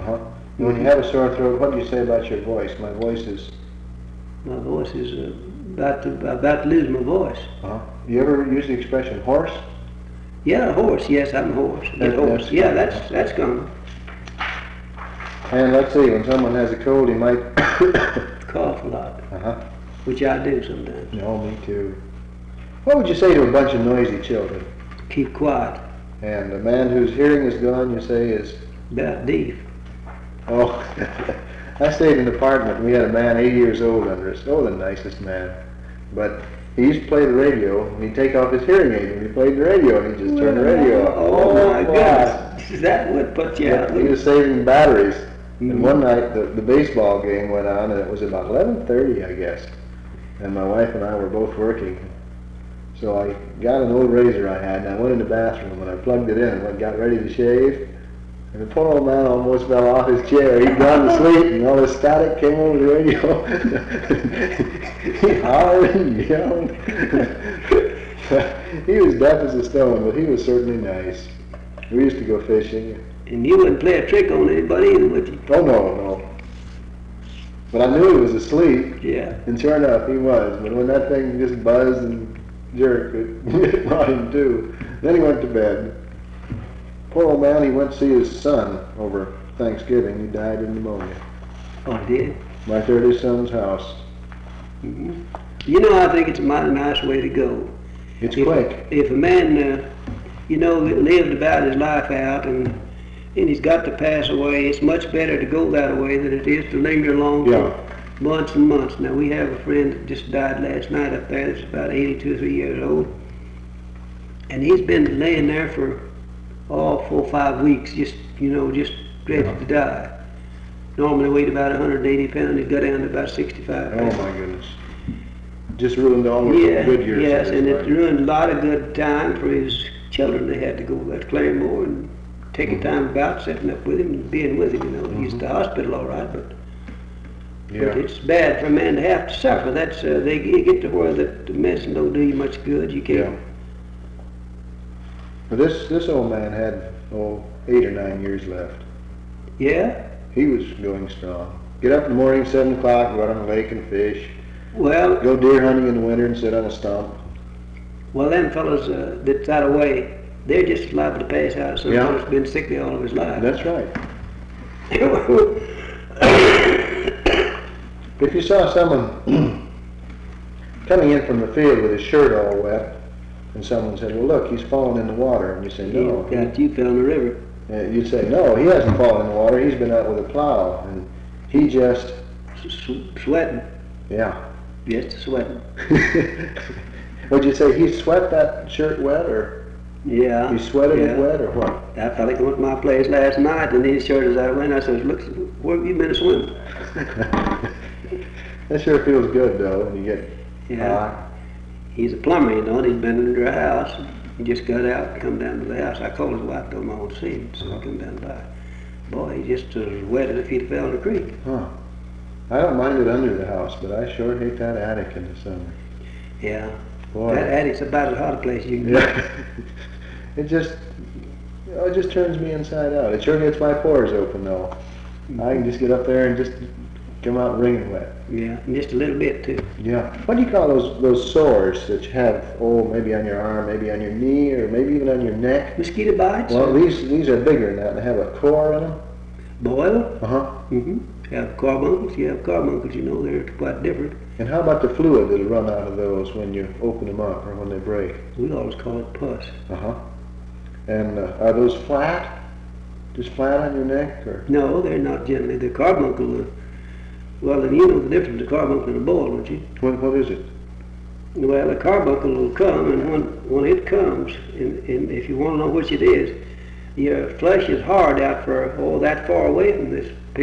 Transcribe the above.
Uh-huh. When you have a sore throat, what do you say about your voice? My voice is about to lose my voice. Uh-huh. You ever use the expression hoarse? Yeah, hoarse. Yes, I'm hoarse. Get hoarse. Yeah, that's common. And let's see, when someone has a cold, he might cough a lot. Uh-huh. Which I do sometimes. No, me too. What would you say to a bunch of noisy children? Keep quiet. And a man whose hearing is gone, you say, is? About deaf. Oh, I stayed in an apartment, and we had a man 80 years old under us. Oh, the nicest man. But he used to play the radio, and he'd take off his hearing aid, and he played the radio, and he'd just turn the radio off. Oh my goodness. That would put you out. He was saving batteries. Mm-hmm. And one night, the baseball game went on, and it was about 11:30, I guess. And my wife and I were both working. So I got an old razor I had, and I went in the bathroom, and I plugged it in, and I got ready to shave. And the poor old man almost fell off his chair. He'd gone to sleep, and all the static came over the radio. He hollered and yelled. He was deaf as a stone, but he was certainly nice. We used to go fishing. And you wouldn't play a trick on anybody either, would you? Oh, no. But I knew he was asleep. Yeah. And sure enough, he was. But when that thing just buzzed and jerked, it brought him to. Then he went to bed. Poor old man, he went to see his son over Thanksgiving. He died of pneumonia. Oh, he did? My 30 son's house. Mm-hmm. You know, I think it's a mighty nice way to go. It's quick. If a man, lived about his life out and he's got to pass away, it's much better to go that way than it is to linger along for months and months. Now, we have a friend that just died last night up there that's about 82 or 3 years old. And he's been laying there for 4 or 5 weeks, just ready to die. Normally weighed about 180 pounds, he got down to about 65 pounds. Oh my goodness. Just ruined all the good years. Yes, and it ruined a lot of good time for his children. They had to go to Claremore and taking time about setting up with him and being with him, He's at the hospital all right, but it's bad for a man to have to suffer. That's they get to where the medicine don't do you much good. You can't. Yeah. Well, this old man had 8 or 9 years left. Yeah? He was going strong. Get up in the morning, 7 o'clock, go out on the lake and fish. Well, go deer hunting in the winter and sit on a stump. Well, them fellows that's that away, they're just liable to pass out. Someone who's been sickly all of his life. That's right. If you saw someone coming in from the field with his shirt all wet, and someone said, well, look, he's fallen in the water, and you say, no. You fell in the river. You'd say, no, he hasn't fallen in the water. He's been out with a plow, and he just... Sweating. Yeah. Just sweating. Would you say he sweat that shirt wet, or? Yeah. He sweated it wet, or what? That fella came to my place last night, and his shirt as I went, I said, look, where have you been swimming? That sure feels good, though, when you get hot. He's a plumber, and he's been in their house. He just got out and come down to the house. I called his wife, told him I want to see him, so I come down by. Boy, he just as wet as if he'd fell in the creek. Huh. I don't mind it under the house, but I sure hate that attic in the summer. Yeah. Boy. That attic's about as hot a place you can get. It just turns me inside out. It sure gets my pores open, though. Mm-hmm. I can just get up there and just come out wringing wet. Yeah, just a little bit, too. Yeah. What do you call those sores that you have, maybe on your arm, maybe on your knee, or maybe even on your neck? Mosquito bites? Well, these are bigger than that. They have a core in them. Boil? Uh-huh. Mm-hmm. You have carbuncles. They're quite different. And how about the fluid that'll run out of those when you open them up or when they break? We always call it pus. Uh-huh. And are those flat? Just flat on your neck? Or? No, they're not generally. The carbuncle, well, then you know the difference between a carbuncle and a boil, don't you? What is it? Well, a carbuncle will come, and when it comes, and if you want to know which it is, your flesh is hard out for that far away from this